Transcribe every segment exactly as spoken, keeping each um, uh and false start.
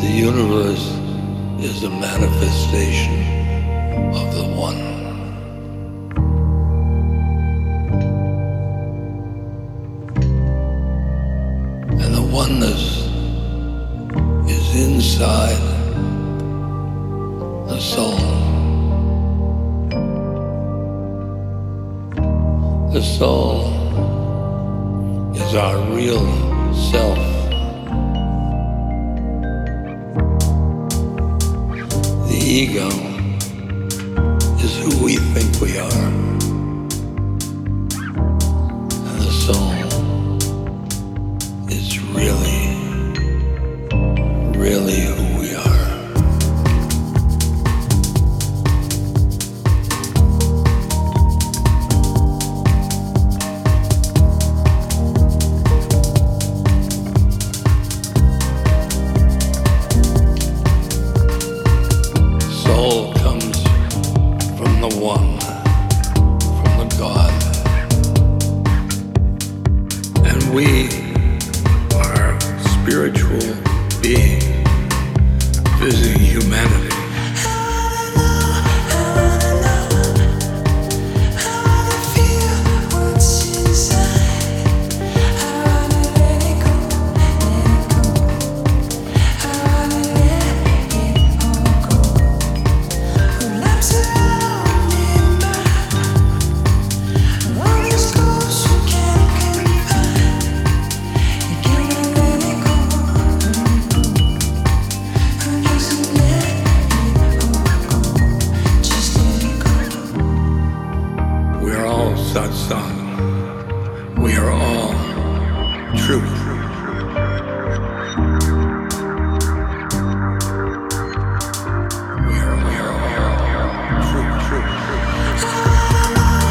The universe is a manifestation of the One. And the oneness is inside the soul. The soul is our real self. The ego is who we think we are. And the soul is really, really who we are. Soul comes from the One, from the God. And we are spiritual beings visiting humanity. We're all satsang. We are all truth. We are, we are all truth, truth, truth.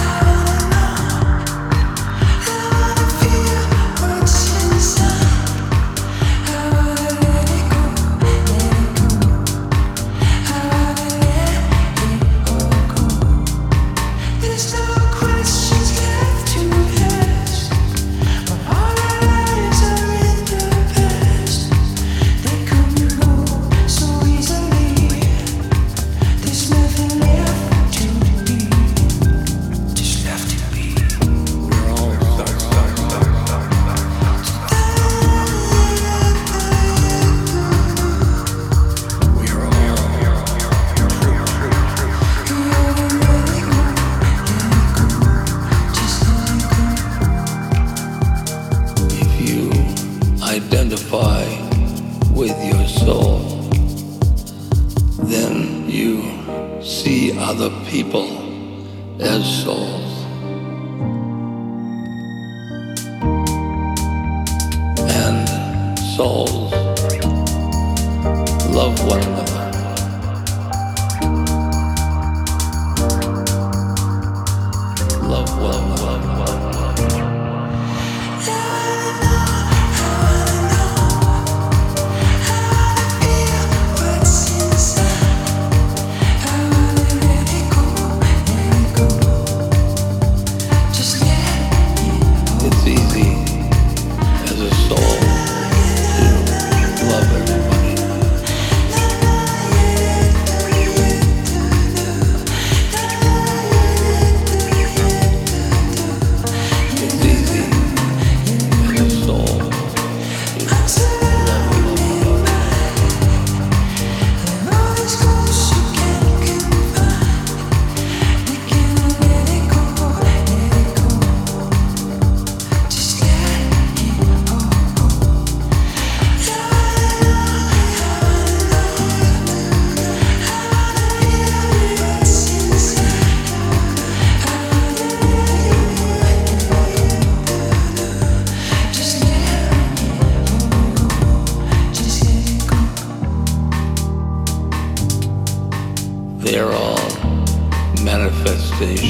Identify with your soul, then you see other people as souls. And souls love one another. Love one another. It's easy as a soul to love everybody. It's easy as a soul to love everybody. They're all manifestations